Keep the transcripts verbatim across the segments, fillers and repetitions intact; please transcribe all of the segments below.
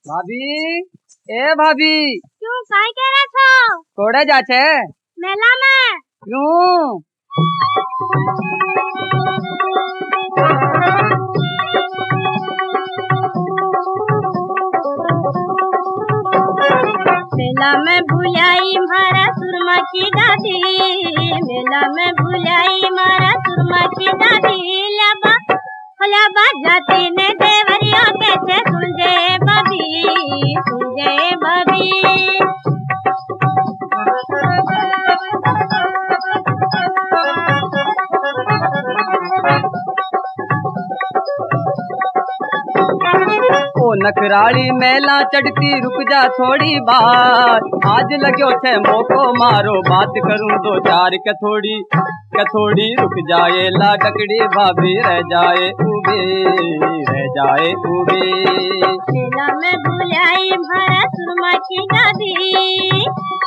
भाभी, ए भाभी, क्यों काय कह रहे छो? कोड़े जाछे? मेला में। क्यों? मेला में भुलाई मारा सुरमा की दादी, मेला में भुलाई मारा सुरमा की दादी। लाबा लाबा जाती ने देवरिया कैसे सुलझे बबी, सुलझे बबी। ओ नखराली मेला चढ़ती रुक जा थोड़ी बात, आज लगो छे मोको मारो बात करूं दो चार के थोड़ी के थोड़ी रुक जाए ला डकड़ी भाभी रह जाए उबे रह जाए उबे। मेला में भुलाई मारा सुरमा की दादी,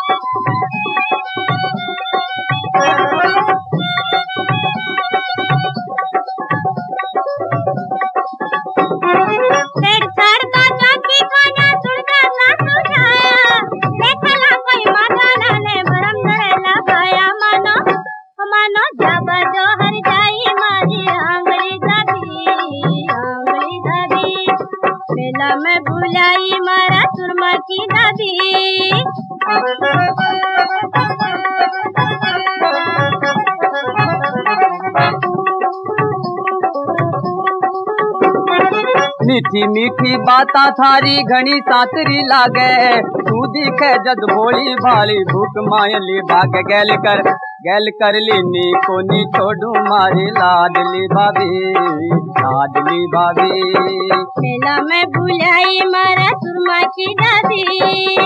मेला में भुलाई मारा सुरमा की दादी। मीठी मीठी बाता थारी घनी सातरी लागे, तू दिखे जद भोली भाली भूख मायली भाग गैल कर गैल कर लीनी कोनी छोड़ू मारी लाडली भाभी लाडली भाभी। मेला में भुलाई मारा सुरमा की दादी,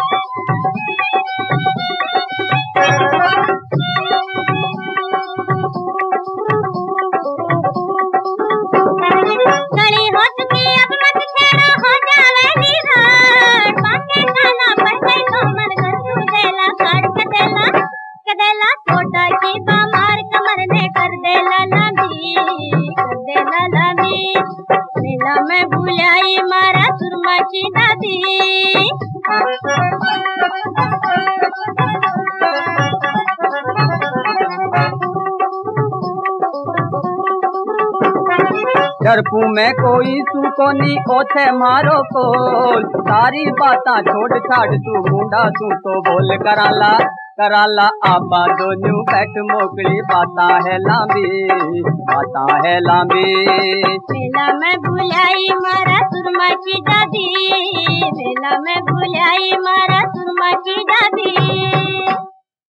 मेला में भुलाई मारा सुरमा की दादी। डरपू में कोई सुकोनी ओथे मारो कोल, सारी बाता छोड़ छाड़ तू मुंडा तू तो बोल कराला कराला आपा दोनों बैठ मोकली बाता है लांबी बाता है लांबी। मेला में भुलाई मारा सुरमा की दादी, मेला में भुलाई मारा सुरमा की